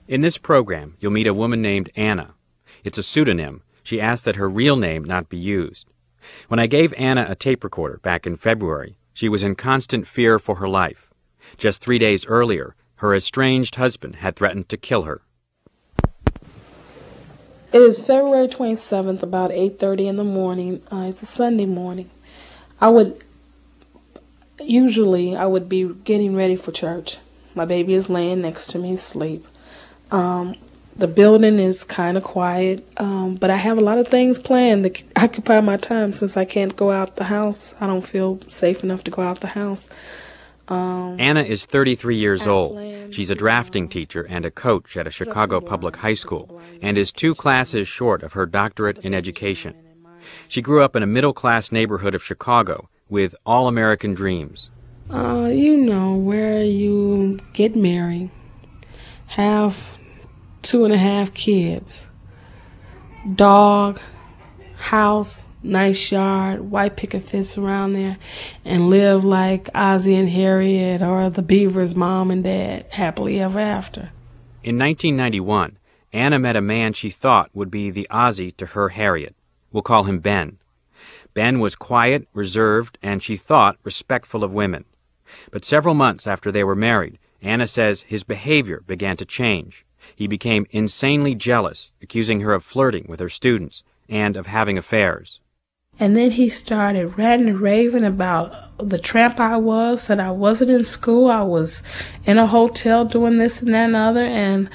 In this program, you'll meet a woman named Anna. It's a pseudonym. She asked that her real name not be used. When I gave Anna a tape recorder back in February, she was in constant fear for her life. Just 3 days earlier, her estranged husband had threatened to kill her. It is February 27th, about 8:30 in the morning. It's a Sunday morning. I would be getting ready for church. My baby is laying next to me asleep. The building is kind of quiet, but I have a lot of things planned to occupy my time since I can't go out the house. I don't feel safe enough to go out the house. Anna is 33 years old. She's a drafting teacher and a coach at a Chicago public high school and is 2 classes short of her doctorate in education. She grew up in a middle-class neighborhood of Chicago with all-American dreams. Where you get married, have 2.5 kids, dog, house, nice yard, white picket fence around there, and live like Ozzie and Harriet or the Beavers' mom and dad, happily ever after. In 1991, Anna met a man she thought would be the Ozzie to her Harriet. We'll call him Ben. Ben was quiet, reserved, and she thought respectful of women. But several months after they were married, Anna says his behavior began to change. He became insanely jealous, accusing her of flirting with her students and of having affairs. And then he started ranting and raving about the tramp I was, that I wasn't in school, I was in a hotel doing this and that and other, and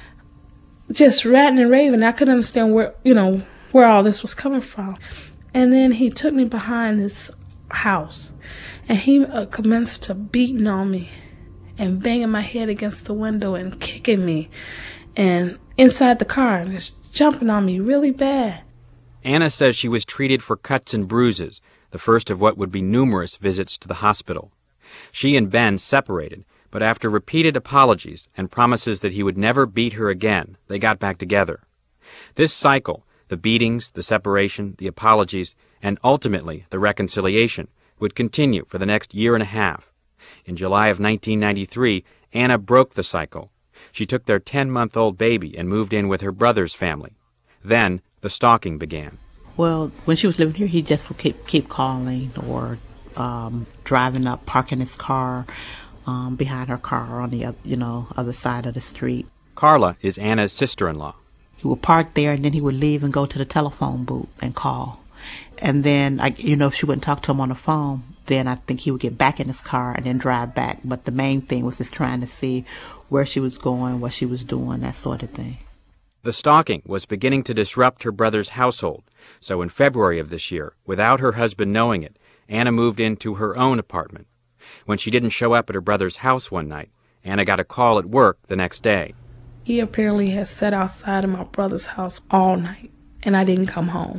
just ranting and raving. I couldn't understand where all this was coming from. And then he took me behind this house, and he commenced to beating on me and banging my head against the window and kicking me, and inside the car and just jumping on me really bad. Anna says she was treated for cuts and bruises, the first of what would be numerous visits to the hospital. She and Ben separated, but after repeated apologies and promises that he would never beat her again, they got back together. This cycle, the beatings, the separation, the apologies, and ultimately the reconciliation, would continue for the next year and a half. In July of 1993, Anna broke the cycle. She took their 10-month-old baby and moved in with her brother's family. Then the stalking began. Well, when she was living here, he just would keep calling or driving up, parking his car behind her car on the other side of the street. Carla is Anna's sister-in-law. He would park there, and then he would leave and go to the telephone booth and call. And then, if she wouldn't talk to him on the phone, then I think he would get back in his car and then drive back. But the main thing was just trying to see where she was going, what she was doing, that sort of thing. The stalking was beginning to disrupt her brother's household, so in February of this year, without her husband knowing it, Anna moved into her own apartment. When she didn't show up at her brother's house one night, Anna got a call at work the next day. He apparently had sat outside of my brother's house all night, and I didn't come home.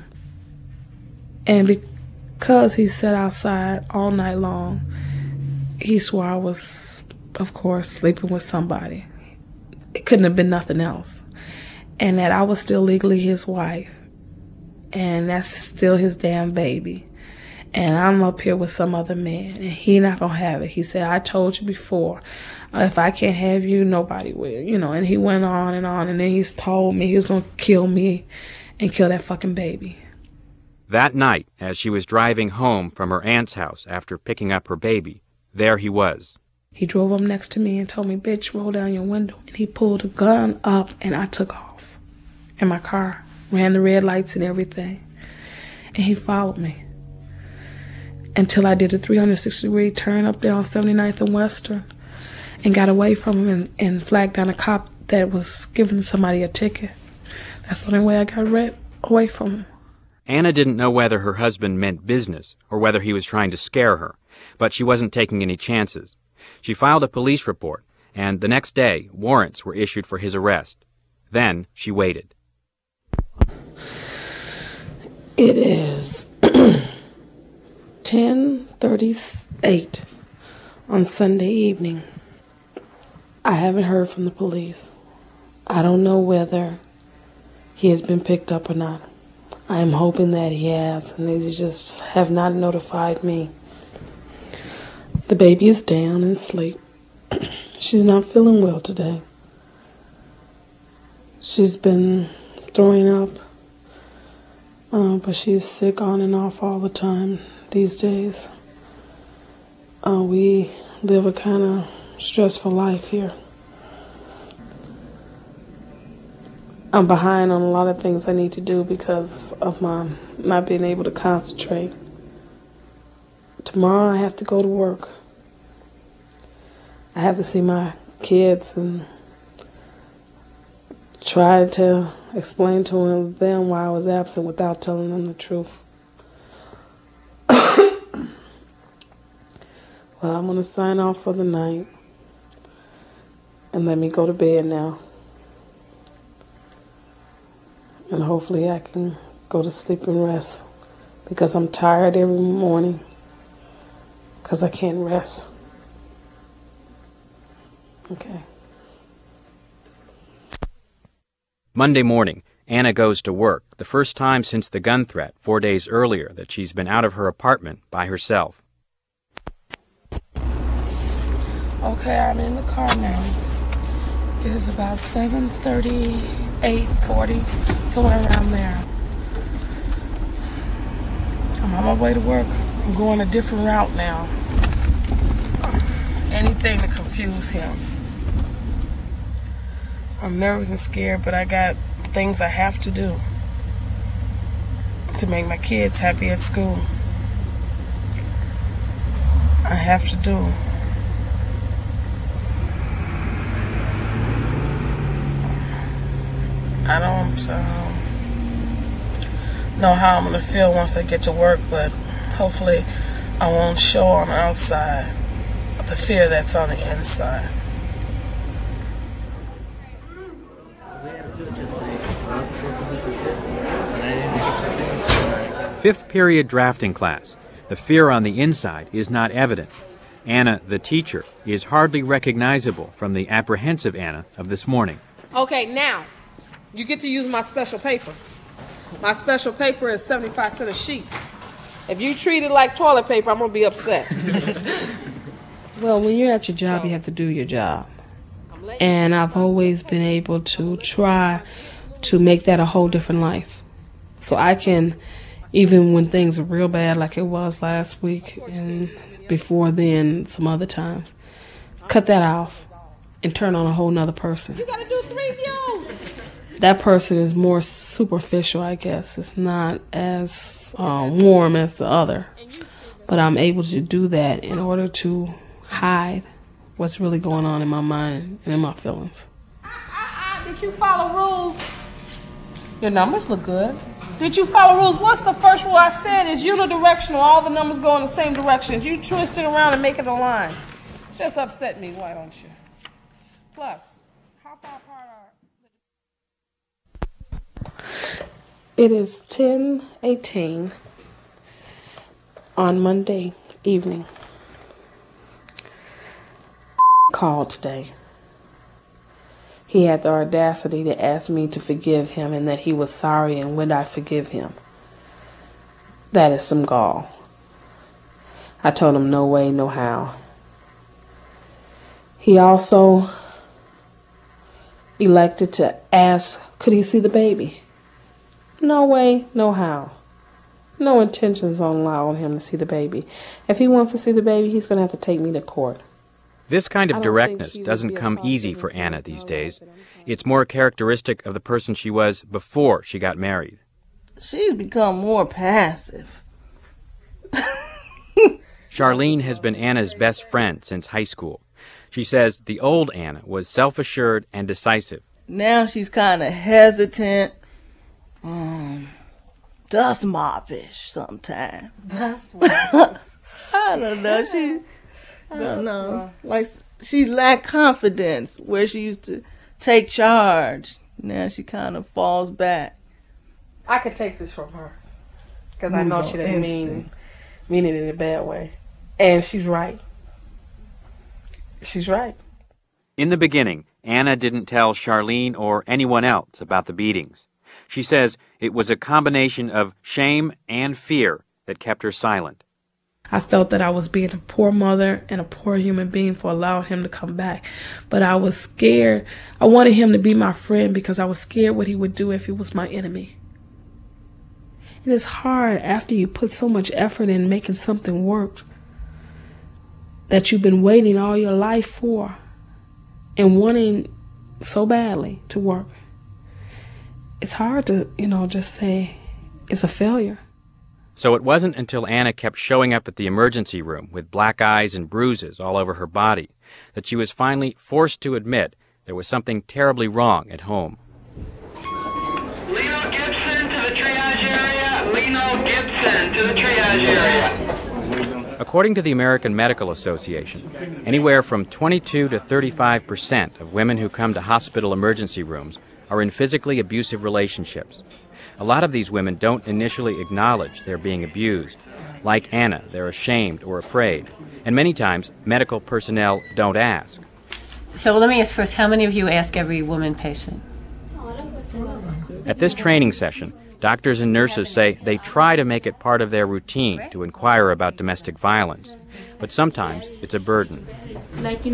And because he sat outside all night long, he swore I was, of course, sleeping with somebody. It couldn't have been nothing else. And that I was still legally his wife. And that's still his damn baby. And I'm up here with some other man, and he not gonna have it. He said, I told you before, if I can't have you, nobody will, And he went on, and then he's told me he was gonna kill me and kill that fucking baby. That night, as she was driving home from her aunt's house after picking up her baby, there he was. He drove up next to me and told me, bitch, roll down your window. And he pulled a gun up, and I took off in my car, ran the red lights and everything. And he followed me until I did a 360-degree turn up there on 79th and Western and got away from him and flagged down a cop that was giving somebody a ticket. That's the only way I got away from him. Anna didn't know whether her husband meant business or whether he was trying to scare her, but she wasn't taking any chances. She filed a police report, and the next day, warrants were issued for his arrest. Then she waited. It is 10:38 on Sunday evening. I haven't heard from the police. I don't know whether he has been picked up or not. I am hoping that he has, and they just have not notified me. The baby is down and asleep. She's not feeling well today. She's been throwing up, but she's sick on and off all the time these days. We live a kind of stressful life here. I'm behind on a lot of things I need to do because of my not being able to concentrate. Tomorrow I have to go to work. I have to see my kids and try to explain to them why I was absent without telling them the truth. Well, I'm going to sign off for the night and let me go to bed now. And hopefully I can go to sleep and rest because I'm tired every morning because I can't rest. Okay. Monday morning, Anna goes to work, the first time since the gun threat 4 days earlier that she's been out of her apartment by herself. Okay, I'm in the car now. It is about 7:30, 8:40, somewhere around there. I'm on my way to work. I'm going a different route now. Anything to confuse him. I'm nervous and scared, but I got things I have to do to make my kids happy at school. I have to do. I don't know how I'm going to feel once I get to work, but hopefully I won't show on the outside the fear that's on the inside. Fifth period drafting class. The fear on the inside is not evident. Anna, the teacher, is hardly recognizable from the apprehensive Anna of this morning. Okay, now, you get to use my special paper. My special paper is 75 cents a sheet. If you treat it like toilet paper, I'm going to be upset. Well, when you're at your job, you have to do your job. And I've always been able to try to make that a whole different life. So I can, even when things are real bad like it was last week and before then, some other times, cut that off and turn on a whole nother person. You gotta do 3 views. That person is more superficial, I guess. It's not as warm as the other. But I'm able to do that in order to hide what's really going on in my mind and in my feelings. Did you follow rules? Your numbers look good. Did you follow rules? What's the first rule I said is unidirectional. All the numbers go in the same direction. You twist it around and make it a line. Just upset me, why don't you? Plus, how far apart are... It is 10:18 on Monday evening. Called today. He had the audacity to ask me to forgive him and that he was sorry and would I forgive him. That is some gall. I told him no way, no how. He also elected to ask, could he see the baby? No way, no how. No intentions on allowing him to see the baby. If he wants to see the baby, he's going to have to take me to court. This kind of directness doesn't come easy for Anna these days. It's more characteristic of the person she was before she got married. She's become more passive. Charlene has been Anna's best friend since high school. She says the old Anna was self-assured and decisive. Now she's kind of hesitant, dust mop-ish sometimes. Dust mop. I don't know. Don't know. Like she lacked confidence where she used to take charge. Now she kind of falls back. I could take this from her because I know she didn't mean it in a bad way, and she's right. She's right. In the beginning, Anna didn't tell Charlene or anyone else about the beatings. She says it was a combination of shame and fear that kept her silent. I felt that I was being a poor mother and a poor human being for allowing him to come back. But I was scared. I wanted him to be my friend because I was scared what he would do if he was my enemy. And it's hard after you put so much effort in making something work that you've been waiting all your life for and wanting so badly to work. It's hard to, just say it's a failure. So it wasn't until Anna kept showing up at the emergency room with black eyes and bruises all over her body that she was finally forced to admit there was something terribly wrong at home. Leno Gibson to the triage area. Leno Gibson to the triage area. According to the American Medical Association, anywhere from 22 to 35% of women who come to hospital emergency rooms are in physically abusive relationships. A lot of these women don't initially acknowledge they're being abused. Like Anna, they're ashamed or afraid. And many times, medical personnel don't ask. So let me ask first, how many of you ask every woman patient? At this training session, doctors and nurses say they try to make it part of their routine to inquire about domestic violence. But sometimes it's a burden. Like,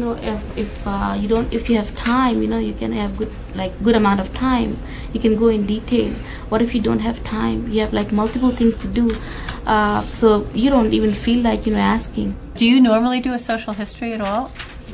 if you have time, you can have good amount of time. You can go in detail. What if you don't have time? You have multiple things to do. So you don't even feel like, asking. Do you normally do a social history at all?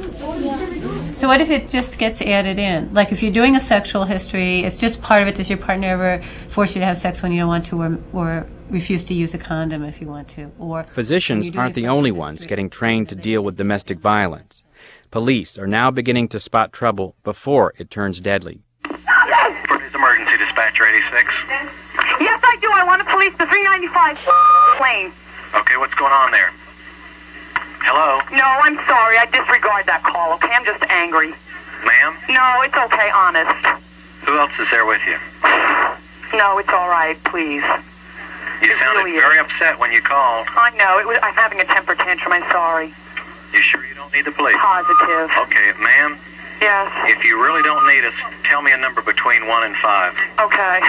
So what if it just gets added in? Like if you're doing a sexual history, it's just part of it. Does your partner ever force you to have sex when you don't want to, or refuse to use a condom if you want to? Or physicians aren't the only ones getting trained to deal with domestic violence. Police are now beginning to spot trouble before it turns deadly. Is emergency dispatcher 86? Yes, I do. I want to police the 395 plane. Okay, what's going on there? Hello? No, I'm sorry. I disregard that call, okay? I'm just angry. Ma'am? No, it's okay, honest. Who else is there with you? No, it's all right, please. You sounded very upset when you called. I know. I'm having a temper tantrum. I'm sorry. You sure you don't need the police? Positive. Okay, ma'am? Yes. If you really don't need us, tell me a number between 1 and 5. Okay,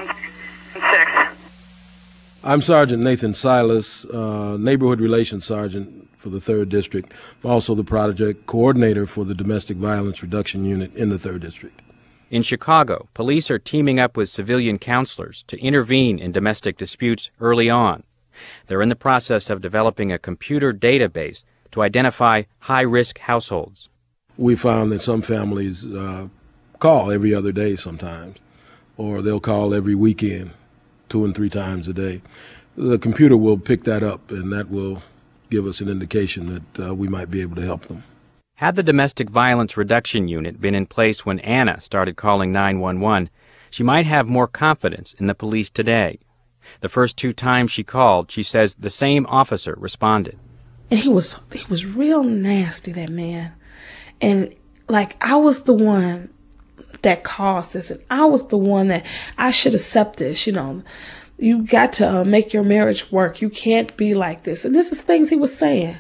6. I'm Sergeant Nathan Silas, Neighborhood Relations Sergeant for the 3rd District. I'm also the project coordinator for the Domestic Violence Reduction Unit in the 3rd District. In Chicago, police are teaming up with civilian counselors to intervene in domestic disputes early on. They're in the process of developing a computer database to identify high-risk households. We found that some families call every other day sometimes, or they'll call every weekend, 2 and 3 times a day. The computer will pick that up, and that will give us an indication that we might be able to help them. Had the Domestic Violence Reduction Unit been in place when Anna started calling 911, she might have more confidence in the police today. The first 2 times she called, she says the same officer responded. And he was real nasty, that man. And I was the one that caused this, and I was the one that I should accept this, You got to make your marriage work. You can't be like this. And this is things he was saying.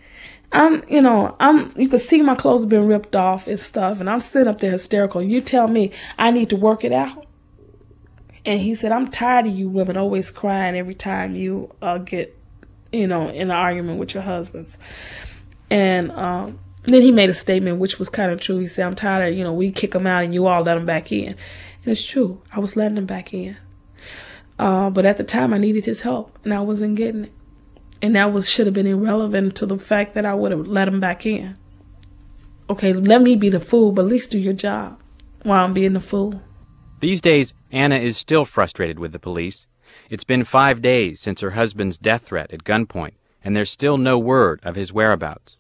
You could see my clothes have been ripped off and stuff, and I'm sitting up there hysterical. You tell me I need to work it out. And he said, I'm tired of you women always crying every time you get, in an argument with your husbands. And then he made a statement which was kind of true. He said, I'm tired of, we kick them out and you all let them back in. And it's true. I was letting them back in. But at the time, I needed his help, and I wasn't getting it. And that should have been irrelevant to the fact that I would have let him back in. Okay, let me be the fool, but at least do your job while I'm being the fool. These days, Anna is still frustrated with the police. It's been 5 days since her husband's death threat at gunpoint, and there's still no word of his whereabouts.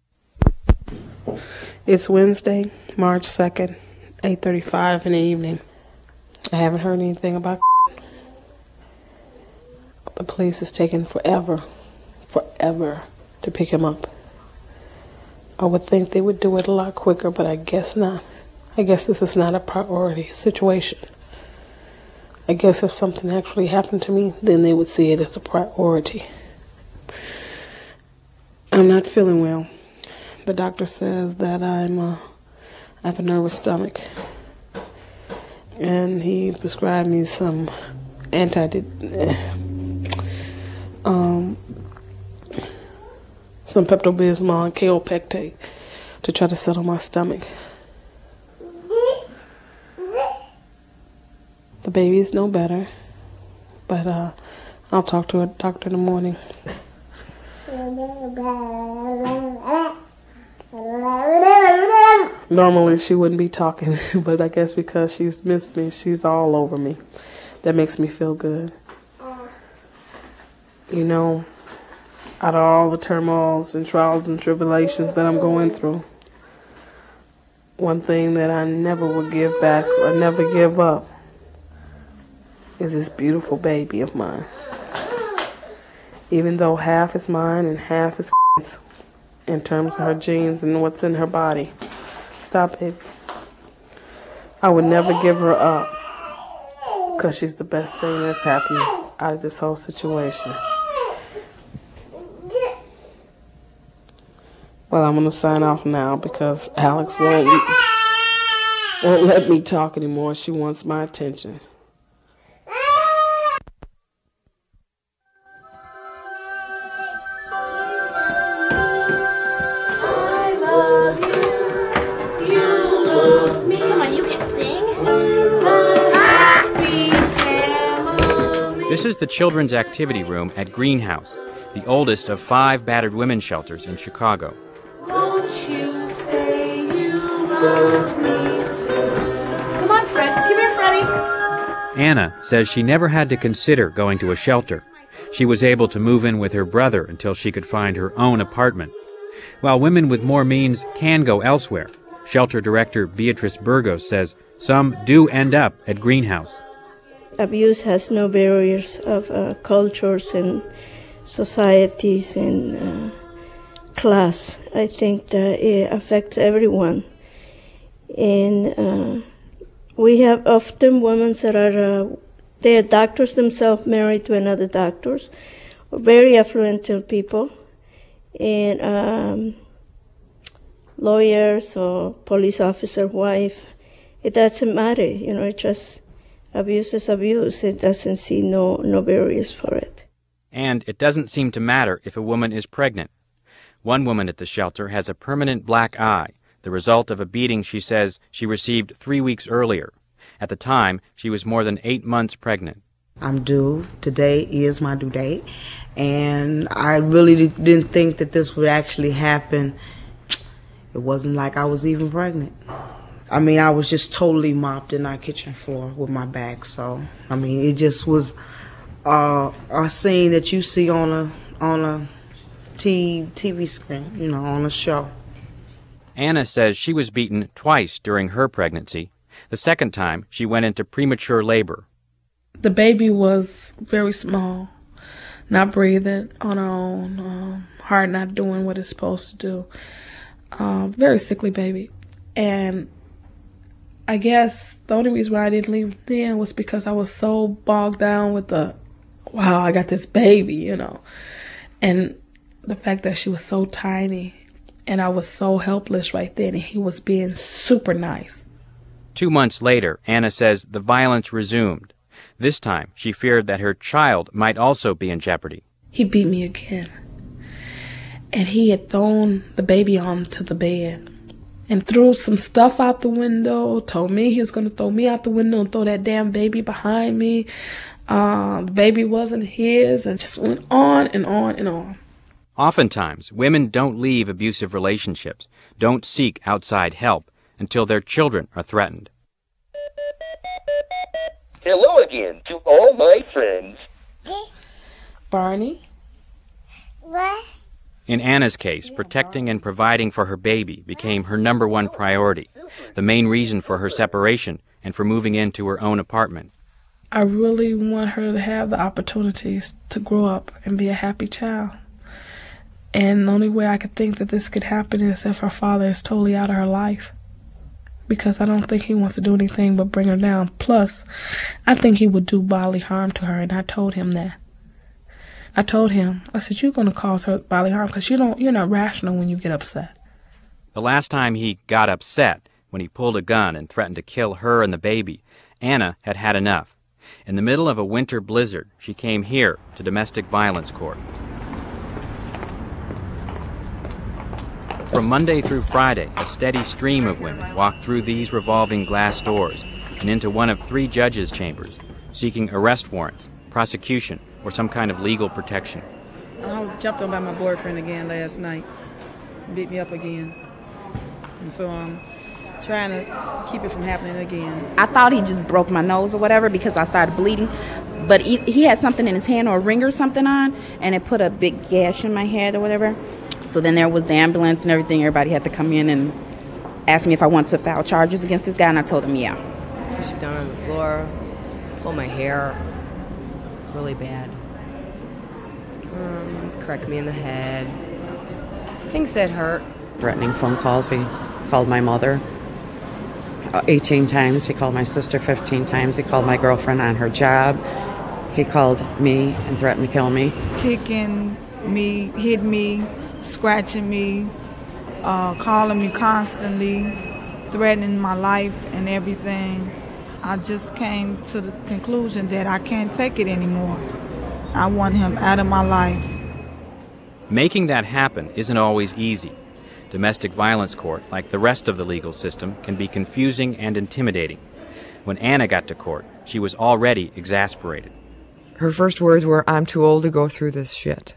It's Wednesday, March 2nd, 8:35 in the evening. I haven't heard anything about the police is taking forever to pick him up. I would think they would do it a lot quicker, but I guess not. I guess this is not a priority situation. I guess if something actually happened to me, then they would see it as a priority. I'm not feeling well. The doctor says that I have a nervous stomach. And he prescribed me some Pepto-Bismol and Kaopectate to try to settle my stomach. The baby is no better, but I'll talk to a doctor in the morning. Normally she wouldn't be talking, but I guess because she's missed me, she's all over me. That makes me feel good. You know, out of all the turmoils and trials and tribulations that I'm going through, one thing that I never will give back or never give up is this beautiful baby of mine. Even though half is mine and half is in terms of her genes and what's in her body. Stop, baby. I would never give her up because she's the best thing that's happened out of this whole situation. Well, I'm going to sign off now because Alex won't let me talk anymore. She wants my attention. This is the Children's Activity Room at Greenhouse, the oldest of 5 battered women's shelters in Chicago. Won't you say you love me too? Come on, Fred. Come here, Freddie. Anna says she never had to consider going to a shelter. She was able to move in with her brother until she could find her own apartment. While women with more means can go elsewhere, shelter director Beatrice Burgos says some do end up at Greenhouse. Abuse has no barriers of cultures and societies and class. I think that it affects everyone. And we have often women that are, they are doctors themselves, married to another doctors, very affluent people, and lawyers or police officer wife. It doesn't matter, you know, it just abuse is abuse. It doesn't see no barriers for it. And it doesn't seem to matter if a woman is pregnant. One woman at the shelter has a permanent black eye, the result of a beating she says she received 3 weeks earlier. At the time, she was more than 8 months pregnant. I'm due. Today is my due date. And I really didn't think that this would actually happen. It wasn't like I was even pregnant. I mean, I was just totally mopped in our kitchen floor with my back. So, I mean, it just was a scene that you see on a TV screen, you know, on a show. Anna says she was beaten twice during her pregnancy. The second time, she went into premature labor. The baby was very small, not breathing on her own, heart not doing what it's supposed to do. Very sickly baby. And I guess the only reason why I didn't leave then was because I was so bogged down with wow, I got this baby, you know. And the fact that she was so tiny and I was so helpless right then, and he was being super nice. 2 months later, Anna says the violence resumed. This time, she feared that her child might also be in jeopardy. He beat me again. And he had thrown the baby onto the bed and threw some stuff out the window, told me he was going to throw me out the window and throw that damn baby behind me. The baby wasn't his, and just went on and on and on. Oftentimes, women don't leave abusive relationships, don't seek outside help until their children are threatened. Hello again to all my friends. Barney? What? In Anna's case, protecting and providing for her baby became her number one priority, the main reason for her separation and for moving into her own apartment. I really want her to have the opportunities to grow up and be a happy child. And the only way I could think that this could happen is if her father is totally out of her life. Because I don't think he wants to do anything but bring her down. Plus, I think he would do bodily harm to her, and I told him that. I told him, I said, you're going to cause her bodily harm because you're not rational when you get upset. The last time he got upset, when he pulled a gun and threatened to kill her and the baby, Anna had had enough. In the middle of a winter blizzard, she came here to domestic violence court. From Monday through Friday, a steady stream of women walked through these revolving glass doors and into one of 3 judges' chambers, seeking arrest warrants, prosecution, or some kind of legal protection. I was jumped on by my boyfriend again last night. Beat me up again. And so I'm trying to keep it from happening again. I thought he just broke my nose or whatever because I started bleeding. But he had something in his hand or a ring or something on, and it put a big gash in my head or whatever. So then there was the ambulance and everything. Everybody had to come in and ask me if I wanted to file charges against this guy, and I told them yeah. Pushed me down on the floor, pulled my hair really bad. Corrected me in the head. Things that hurt. Threatening phone calls. He called my mother 18 times. He called my sister 15 times. He called my girlfriend on her job. He called me and threatened to kill me. Kicking me, hit me, scratching me, calling me constantly, threatening my life and everything. I just came to the conclusion that I can't take it anymore. I want him out of my life. Making that happen isn't always easy. Domestic violence court, like the rest of the legal system, can be confusing and intimidating. When Anna got to court, she was already exasperated. Her first words were, "I'm too old to go through this shit.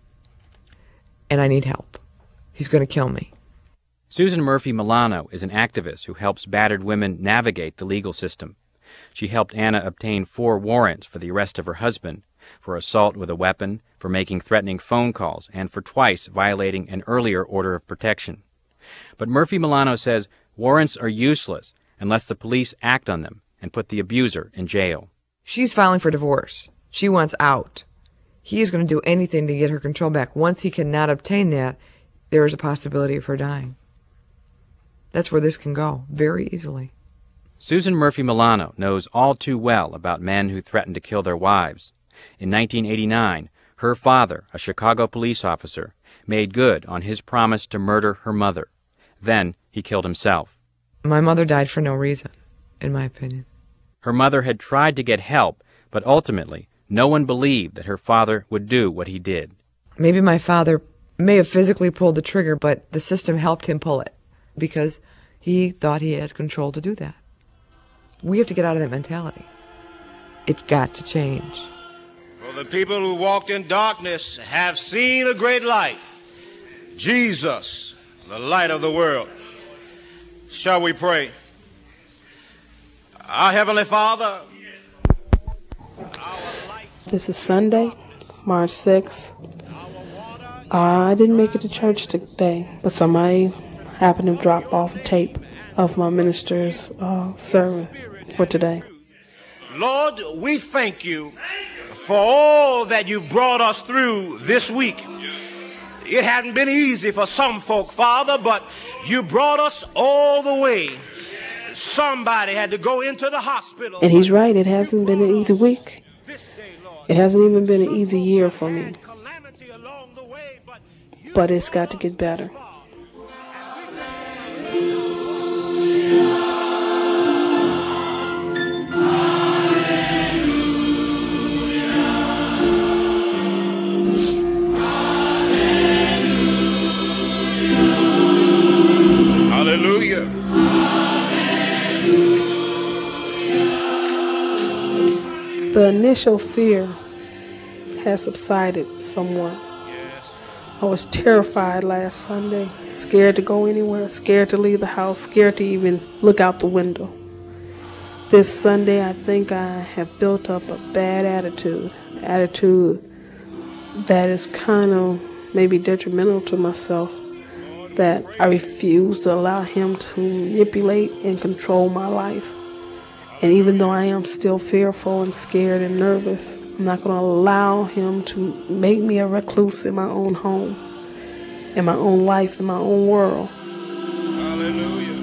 And I need help. He's going to kill me." Susan Murphy Milano is an activist who helps battered women navigate the legal system. She helped Anna obtain 4 warrants for the arrest of her husband, for assault with a weapon, for making threatening phone calls, and for twice violating an earlier order of protection. But Murphy Milano says warrants are useless unless the police act on them and put the abuser in jail. She's filing for divorce. She wants out. He is going to do anything to get her control back. Once he cannot obtain that, there is a possibility of her dying. That's where this can go, very easily. Susan Murphy Milano knows all too well about men who threaten to kill their wives. In 1989, her father, a Chicago police officer, made good on his promise to murder her mother. Then he killed himself. My mother died for no reason, in my opinion. Her mother had tried to get help, but ultimately, no one believed that her father would do what he did. Maybe my father may have physically pulled the trigger, but the system helped him pull it because he thought he had control to do that. We have to get out of that mentality. It's got to change. For the people who walked in darkness have seen a great light, Jesus, the light of the world. Shall we pray? Our Heavenly Father. This is Sunday, March 6th. I didn't make it to church today, but somebody happened to drop off a tape of my minister's sermon for today. Lord, we thank you for all that you've brought us through this week. It hadn't been easy for some folk, Father, but you brought us all the way. Somebody had to go into the hospital. And he's right, it hasn't been an easy week. It hasn't even been an easy year for me. But it's got to get better. Hallelujah. The initial fear has subsided somewhat. I was terrified last Sunday, scared to go anywhere, scared to leave the house, scared to even look out the window. This Sunday, I think I have built up a bad attitude that is kind of maybe detrimental to myself, that I refuse to allow him to manipulate and control my life. And even though I am still fearful and scared and nervous, I'm not going to allow him to make me a recluse in my own home, in my own life, in my own world. Hallelujah.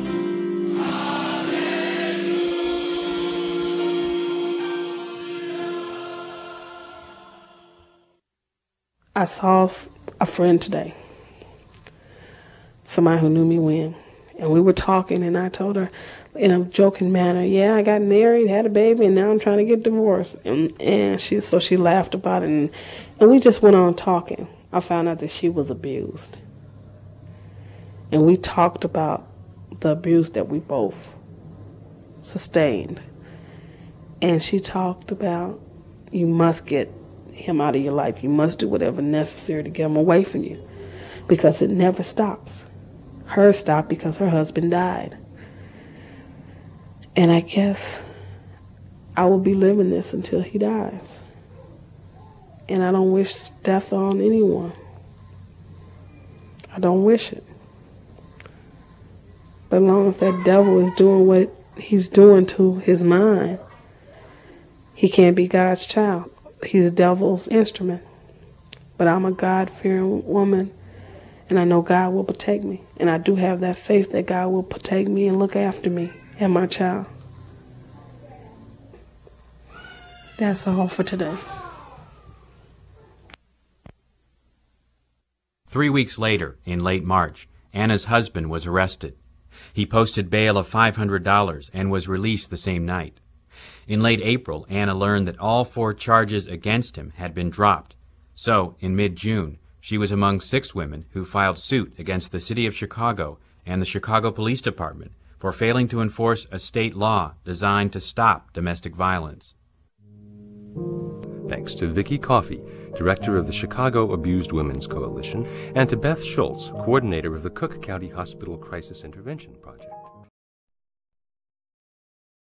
I saw a friend today, somebody who knew me when, and we were talking, and I told her in a joking manner, yeah, I got married, had a baby, and now I'm trying to get divorced. And she laughed about it, and we just went on talking. I found out that she was abused. And we talked about the abuse that we both sustained. And she talked about, you must get him out of your life. You must do whatever necessary to get him away from you, because it never stops. Hers stopped because her husband died. And I guess I will be living this until he dies. And I don't wish death on anyone. I don't wish it. But as long as that devil is doing what he's doing to his mind, he can't be God's child. He's devil's instrument. But I'm a God-fearing woman, and I know God will protect me. And I do have that faith that God will protect me and look after me and my child. That's all for today. 3 weeks later, in late March, Anna's husband was arrested. He posted bail of $500 and was released the same night. In late April, Anna learned that all 4 charges against him had been dropped. So, in mid-June, she was among 6 women who filed suit against the City of Chicago and the Chicago Police Department for failing to enforce a state law designed to stop domestic violence. Thanks to Vicki Coffey, director of the Chicago Abused Women's Coalition, and to Beth Schultz, coordinator of the Cook County Hospital Crisis Intervention Project.